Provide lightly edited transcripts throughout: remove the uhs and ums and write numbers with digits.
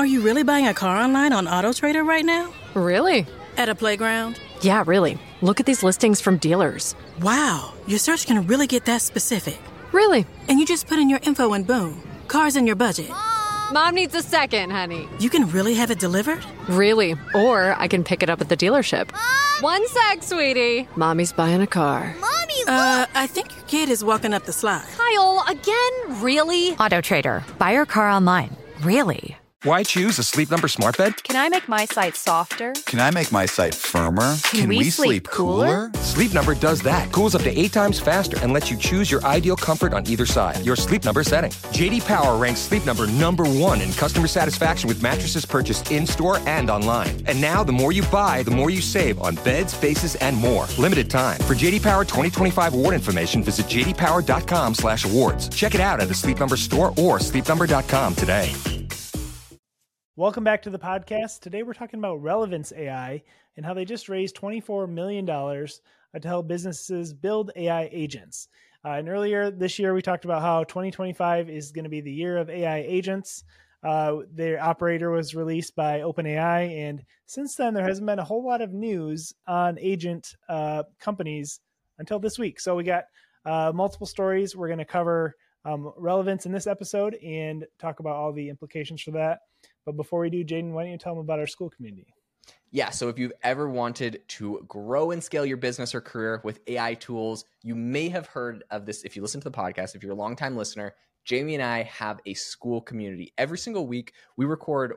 Are you really buying a car online on AutoTrader right now? Really? At a playground? Yeah, really. Look at these listings from dealers. Wow, your search can really get that specific. Really? And you just put in your info and boom, car's in your budget. Mom needs a second, honey. You can really have it delivered? Really. Or I can pick it up at the dealership. One sec, sweetie. Mommy's buying a car. Mommy, look! I think your kid is walking up the slide. Kyle, again? Really? AutoTrader. Buy your car online. Really? Why choose a Sleep Number smart bed? Can I make my site softer? Can I make my site firmer? Can we sleep cooler? Sleep Number does that. Cools up to 8 times faster and lets you choose your ideal comfort on either side. Your Sleep Number setting. JD Power ranks Sleep Number #1 in customer satisfaction with mattresses purchased in-store and online. And now, the more you buy, the more you save on beds, bases, and more. Limited time. For JD Power 2025 award information, visit jdpower.com/awards. Check it out at the Sleep Number store or sleepnumber.com today. Welcome back to the podcast. Today we're talking about Relevance AI and how they just raised $24 million to help businesses build AI agents. And earlier this year, we talked about how 2025 is going to be the year of AI agents. Their operator was released by OpenAI. And since then, there hasn't been a whole lot of news on agent companies until this week. So we got multiple stories. We're going to cover Relevance in this episode and talk about all the implications for that. But before we do, Jaden, why don't you tell them about our school community? Yeah, so if you've ever wanted to grow and scale your business or career with AI tools, you may have heard of this if you listen to the podcast. If you're a longtime listener, Jamie and I have a school community. Every single week, we record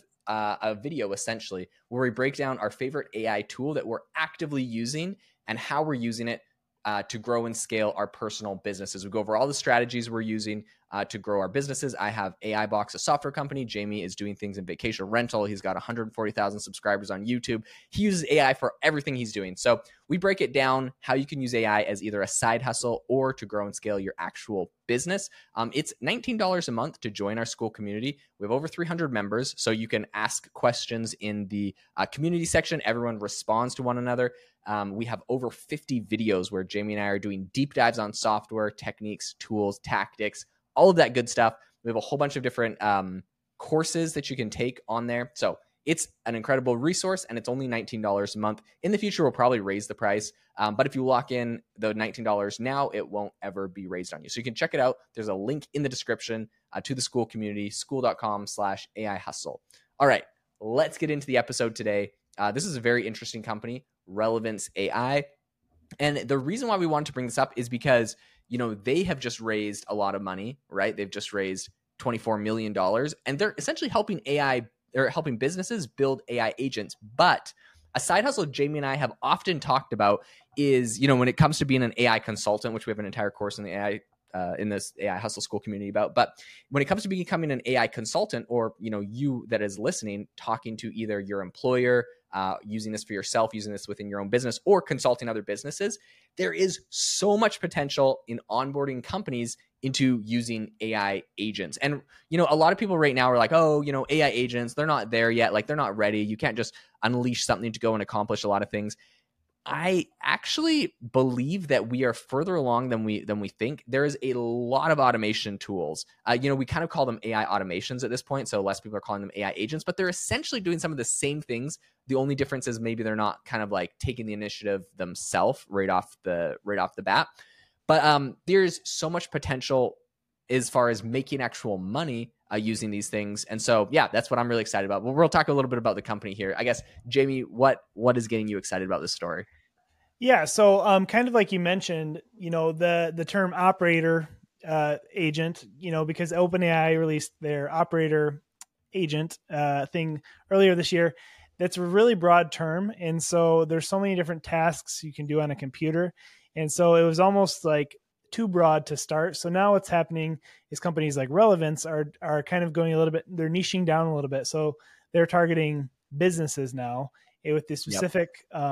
a video essentially where we break down our favorite AI tool that we're actively using and how we're using it to grow and scale our personal businesses. We go over all the strategies we're using to grow our businesses. I have AI Box, a software company. Jamie is doing things in vacation rental. He's got 140,000 subscribers on YouTube. He uses AI for everything he's doing. So we break it down how you can use AI as either a side hustle or to grow and scale your actual business. It's $19 a month to join our school community. We have over 300 members, so you can ask questions in the community section. Everyone responds to one another. We have over 50 videos where Jamie and I are doing deep dives on software, techniques, tools, tactics, all of that good stuff. We have a whole bunch of different courses that you can take on there. So it's an incredible resource, and it's only $19 a month. In the future, we'll probably raise the price. But if you lock in the $19 now, it won't ever be raised on you. So you can check it out. There's a link in the description to the school community, school.com/AI hustle. All right, let's get into the episode today. This is a very interesting company, Relevance AI. And the reason why we wanted to bring this up is because, they have just raised a lot of money, right? They've just raised $24 million, and they're essentially helping businesses build AI agents. But a side hustle Jamie and I have often talked about is, when it comes to being an AI consultant, which we have an entire course in the AI in this AI hustle school community about. But when it comes to becoming an AI consultant, or, you that is listening, talking to either your employer, using this for yourself, using this within your own business, or consulting other businesses, there is so much potential in onboarding companies into using AI agents. And, a lot of people right now are like, oh, AI agents, they're not there yet. Like, they're not ready. You can't just unleash something to go and accomplish a lot of things. I actually believe that we are further along than we think. There is a lot of automation tools. We kind of call them AI automations at this point, so less people are calling them AI agents, but they're essentially doing some of the same things. The only difference is maybe they're not kind of like taking the initiative themselves right off the bat. But there's so much potential as far as making actual money using these things. And so, yeah, that's what I'm really excited about. But we'll talk a little bit about the company here. I guess, Jamie, what is getting you excited about this story? Yeah. So kind of like you mentioned, the term operator agent, because OpenAI released their operator agent thing earlier this year. That's a really broad term. And so there's so many different tasks you can do on a computer. And so it was almost like too broad to start. So now what's happening is companies like Relevance are kind of going a little bit, they're niching down a little bit. So they're targeting businesses now with the specific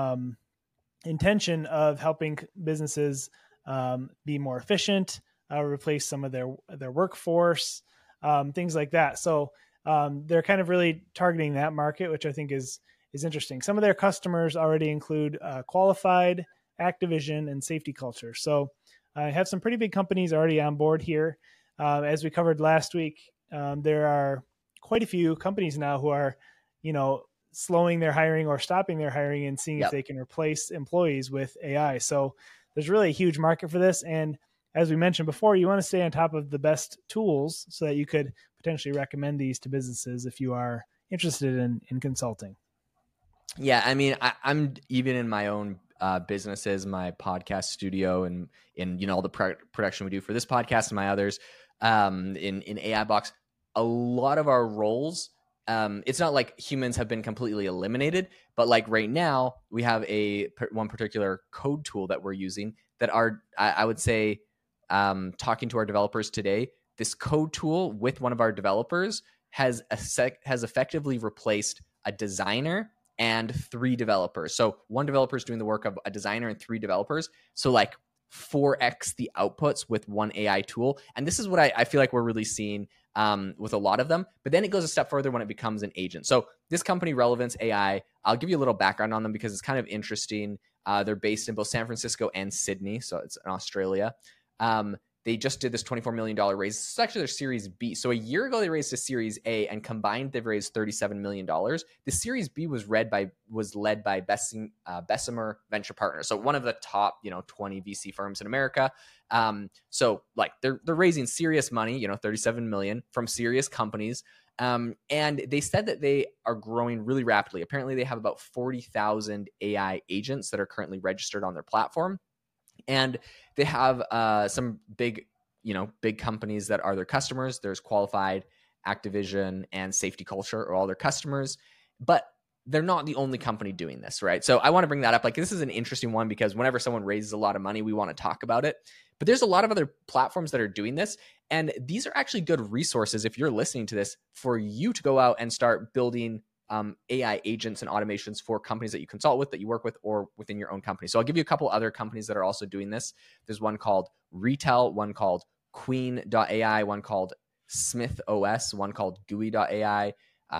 intention of helping businesses be more efficient, replace some of their workforce, things like that. So they're kind of really targeting that market, which I think is interesting. Some of their customers already include Qualified, Activision, and Safety Culture. So I have some pretty big companies already on board here. As we covered last week, there are quite a few companies now who are, slowing their hiring or stopping their hiring and seeing if they can replace employees with AI. So there's really a huge market for this. And as we mentioned before, you want to stay on top of the best tools so that you could potentially recommend these to businesses if you are interested in consulting. Yeah, I mean, I'm even in my own businesses, my podcast studio, and in all the production we do for this podcast and my others, in AI Box, a lot of our roles, it's not like humans have been completely eliminated, but like right now we have one particular code tool that we're using that I would say, talking to our developers today, this code tool with one of our developers has effectively replaced a designer and 3 developers. So one developer is doing the work of a designer and 3 developers. So like 4x the outputs with one AI tool. And this is what I feel like we're really seeing with a lot of them. But then it goes a step further when it becomes an agent. So this company, Relevance AI, I'll give you a little background on them because it's kind of interesting. They're based in both San Francisco and Sydney. So it's in Australia. They just did this $24 million raise. This is actually their Series B. So a year ago, they raised a Series A, and combined, they've raised $37 million. The Series B was led by Bessemer Venture Partners. So one of the top, 20 VC firms in America. So like they're raising serious money, $37 million from serious companies. And they said that they are growing really rapidly. Apparently they have about 40,000 AI agents that are currently registered on their platform. And they have some big companies that are their customers. There's Qualified, Activision, and Safety Culture are all their customers. But they're not the only company doing this, right? So I want to bring that up. Like, this is an interesting one because whenever someone raises a lot of money, we want to talk about it. But there's a lot of other platforms that are doing this. And these are actually good resources, if you're listening to this, for you to go out and start building AI agents and automations for companies that you consult with, that you work with, or within your own company. So I'll give you a couple other companies that are also doing this. There's one called Retell, one called Queen.ai, one called Smith OS, one called GUI.ai,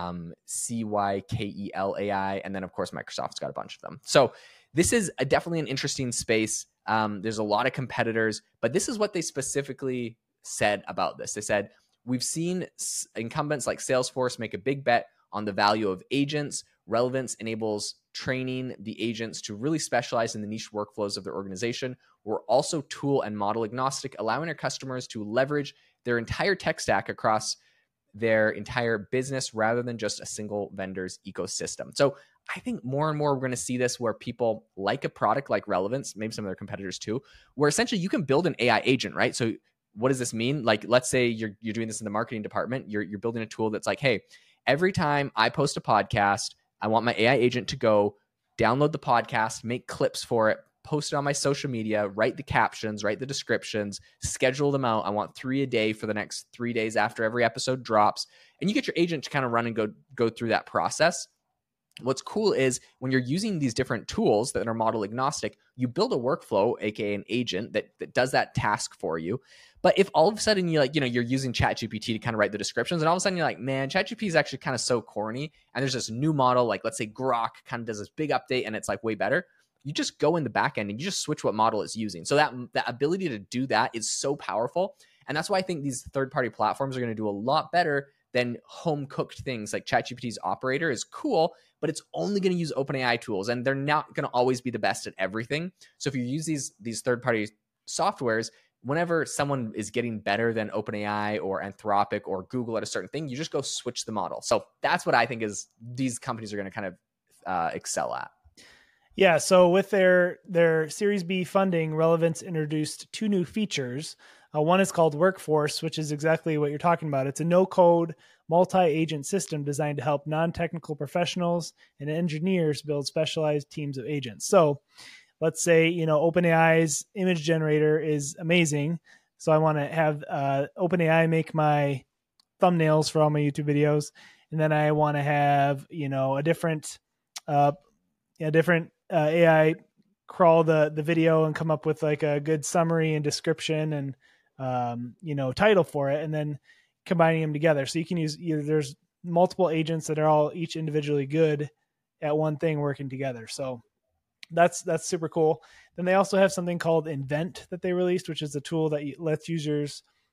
CYKEL AI, and then of course Microsoft's got a bunch of them. So this is definitely an interesting space. There's a lot of competitors, but this is what they specifically said about this. They said, we've seen incumbents like Salesforce make a big bet on the value of agents. Relevance enables training the agents to really specialize in the niche workflows of their organization. We're also tool and model agnostic, allowing our customers to leverage their entire tech stack across their entire business rather than just a single vendor's ecosystem. So I think more and more we're going to see this where people like a product like Relevance, maybe some of their competitors too, where essentially you can build an AI agent, right? So what does this mean? Like, let's say you're doing this in the marketing department, you're building a tool that's like, hey, every time I post a podcast, I want my AI agent to go download the podcast, make clips for it, post it on my social media, write the captions, write the descriptions, schedule them out. I want 3 a day for the next 3 days after every episode drops. And you get your agent to kind of run and go through that process. What's cool is when you're using these different tools that are model agnostic, you build a workflow, aka an agent that does that task for you. But if all of a sudden you're using ChatGPT to kind of write the descriptions, and all of a sudden you're like, man, ChatGPT is actually kind of so corny, and there's this new model, like let's say Grok kind of does this big update and it's like way better. You just go in the back end and you just switch what model it's using. So that ability to do that is so powerful. And that's why I think these third-party platforms are going to do a lot better than home-cooked things. Like ChatGPT's operator is cool, but it's only going to use OpenAI tools, and they're not going to always be the best at everything. So if you use these third-party softwares, whenever someone is getting better than OpenAI or Anthropic or Google at a certain thing, you just go switch the model. So that's what I think is these companies are going to kind of excel at. Yeah, so with their Series B funding, Relevance introduced 2 new features. One is called Workforce, which is exactly what you're talking about. It's a no-code, multi-agent system designed to help non-technical professionals and engineers build specialized teams of agents. So let's say, OpenAI's image generator is amazing. So I want to have OpenAI make my thumbnails for all my YouTube videos. And then I want to have, a different AI crawl the video and come up with like a good summary and description and, title for it, and then combining them together. So you can use there's multiple agents that are all each individually good at one thing working together. So that's super cool. Then they also have something called Invent that they released, which is a tool that lets users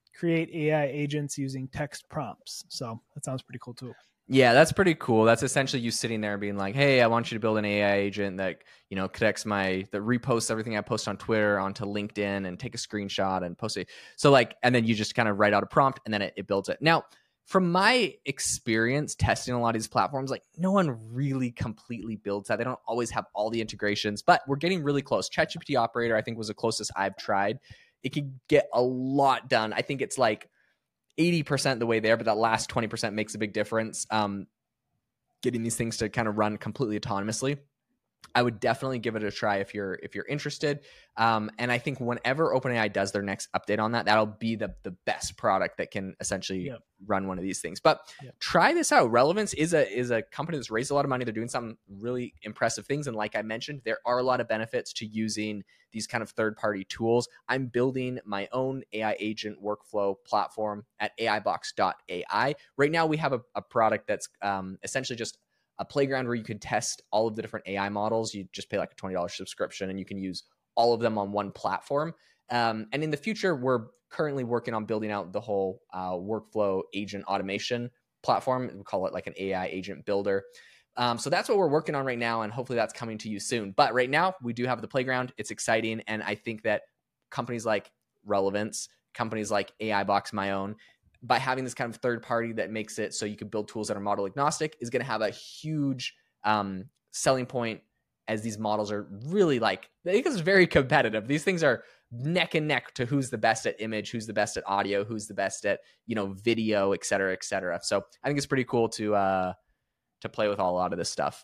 create AI agents using text prompts. So that sounds pretty cool too. Yeah, that's pretty cool. That's essentially you sitting there and being like, hey, I want you to build an AI agent that, connects that reposts everything I post on Twitter onto LinkedIn and take a screenshot and post it. So and then you just kind of write out a prompt and then it builds it. Now, from my experience testing a lot of these platforms, no one really completely builds that. They don't always have all the integrations, but we're getting really close. ChatGPT Operator, I think, was the closest I've tried. It can get a lot done. I think it's 80% the way there, but that last 20% makes a big difference. Getting these things to kind of run completely autonomously. I would definitely give it a try if you're interested. And I think whenever OpenAI does their next update on that, that'll be the best product that can essentially run one of these things. But try this out. Relevance is a company that's raised a lot of money. They're doing some really impressive things. And like I mentioned, there are a lot of benefits to using these kind of third-party tools. I'm building my own AI agent workflow platform at aibox.ai. Right now, we have a product that's essentially just a playground where you could test all of the different AI models. You just pay a $20 subscription and you can use all of them on one platform. And in the future, we're currently working on building out the whole workflow agent automation platform. We call it an AI agent builder. So that's what we're working on right now. And hopefully that's coming to you soon. But right now we do have the playground. It's exciting. And I think that companies like Relevance, companies like AI Box, my own, by having this kind of third party that makes it so you can build tools that are model agnostic is going to have a huge selling point, as these models are really I think it's very competitive. These things are neck and neck to who's the best at image, who's the best at audio, who's the best at, video, et cetera, et cetera. So I think it's pretty cool to play with a lot of this stuff.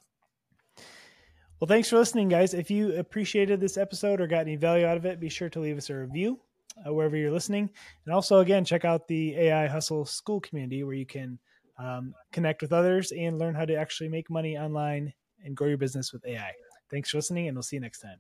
Well, thanks for listening, guys. If you appreciated this episode or got any value out of it, be sure to leave us a review wherever you're listening. And also, again, check out the AI Hustle School community where you can connect with others and learn how to actually make money online and grow your business with AI. Thanks for listening, and we'll see you next time.